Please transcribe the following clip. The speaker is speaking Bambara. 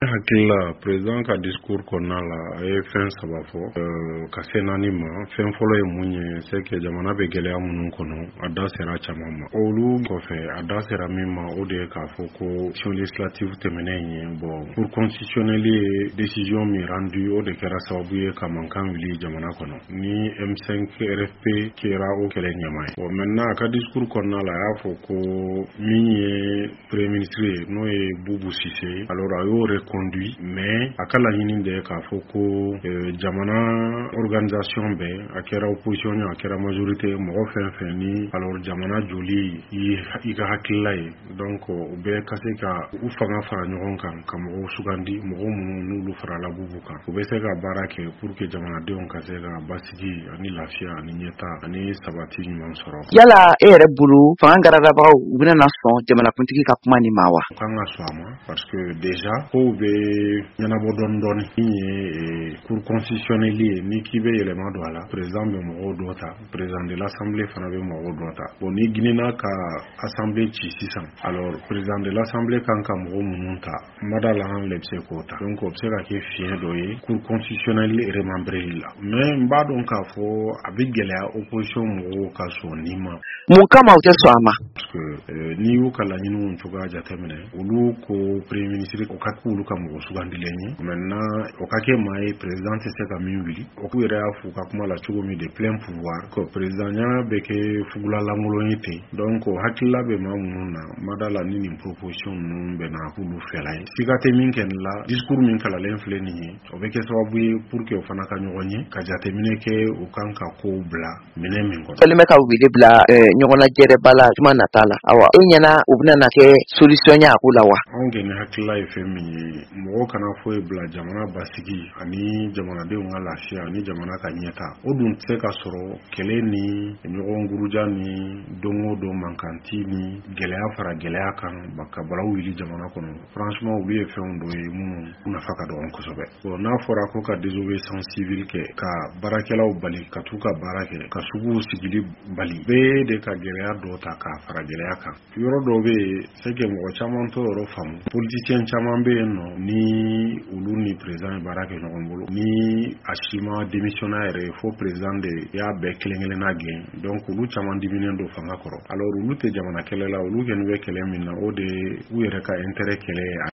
hakilila président ka discours kɔnɔna la a ye fɛn saba fɔ ka se naani ma. Fɛn fɔlɔ ye mun ye c'est que jamana bɛ gɛlɛya minnu kɔnɔ a da sera caman ma. Olu kɔfɛ a da sera min ma o de ye k'a fɔ ko élection législative tɛmɛnen ye pour constitutionnel ye décision min rendu o de kɛra sababu ye ka mankan wuli jamana kɔnɔ ni M5 RFP kɛra o kɛlɛ ɲɛma ye. Maintenant a ka discours kɔnɔna la a y'a fɔ ko min ye premier ministre ye n'o ye Boubou Cissé alors a y'o reconduit mais a ka laɲini de k'a fɔ ko jamana organisation bɛɛ a kɛra opposition ye a kɛra majorité mɔgɔ fɛn fɛn ni alors jamana joli i ka hakilila ye donc u bɛɛ ka se ka u fanga fara ɲɔgɔn kan ka mɔgɔw sugandi mɔgɔ minnu n'olu farala Boubou kan u bɛ se ka baara kɛ pour que jamanadenw ka se ka basigi ani lafiya ani ɲɛta ani sabati ɲuman sɔrɔ. Yala e yɛrɛ bolo fanga garabagaw u bɛna sɔn jamanakuntigi ka kuma ni ma wa? U kan ka sɔn a ma parce que déjà kow bɛ ɲɛnabɔ dɔɔni dɔɔni min ye cour constitutionnelle ye ni k'i bɛ yɛlɛma don a la président bɛ mɔgɔw dɔ ta président de l'assemblée fana bɛ mɔgɔw dɔ ta bon ni girinna ka assemblée ci sisan alors président de l'assemblée kan ka mɔgɔ minnu ta mada la an bɛ se k'o ta donc o bɛ se ka kɛ fiɲɛ dɔ ye cour constitutionnelle remembreli la mais n b'a dɔn k'a fɔ a bɛ gɛlɛya opposition mɔgɔw ka sɔn ni ma. Mun kama u tɛ sɔn a ma? Parce que n'i y'u ka laɲiniw cogoya jateminɛ olu ko premier ministre o ka k'olu ka mɔgɔ sugandilen ye maintenant o ka kɛ maa ye président tɛ se ka min wuli o k'u yɛrɛ y'a f'u ka kuma la cogo min de plein pouvoir ko président ɲa bɛ kɛ fugulalankolon ye ten donc hakilila bɛ maa minnu na mada la ni nin proposition ninnu bɛ na k'olu fɛla ye siga tɛ min kɛ nin la discours min kalalen filɛ nin ye o bɛ kɛ sababu ye pour que o fana ka ɲɔgɔn ye ka jateminɛ kɛ u kan ka kow bila minɛn min kɔnɔ. Fɛnɛ bɛ ka wele bila ɲɔgɔn lajɛrɛba la juma nata la awa e ɲɛna u bɛna na kɛ solution ye a ko la wa? Anw kɔni hakilila ye fɛn min ye mɔgɔ kana foyi bila jamana basigi ani jamanadenw ka lafiya ani jamana ka ɲɛta o dun tɛ se ka sɔrɔ kɛlɛ ni ɲɔgɔn guruja ni don o don mankanti ni gɛlɛya fara gɛlɛya kan ka balaw wuli jamana kɔnɔ franchement olu ye fɛnw dɔ ye minnu nafa ka dɔgɔ kosɛbɛ. Bon n'a fɔra ko ka désobéissance civile kɛ ka baarakɛlaw bali ka t'u ka baara kɛ ka suguw sigili bali bɛɛ de ka gɛlɛya dɔ ta k'a fara gɛlɛya kan yɔrɔ dɔ bɛ yen c'est que mɔgɔ caman t'o yɔrɔ faamu politicien caman bɛ yen nɔ ni olu ni président ye baara kɛ ɲɔgɔn bolo ni a si ma démissionner yɛrɛ fo président de y'a bɛɛ kelen kelenna gɛn donc olu caman diminen don fanga kɔrɔ alors olu tɛ jamana kɛlɛ la olu kɛlen bɛ kɛlɛ min na o de u yɛrɛ ka intérêt kɛlɛ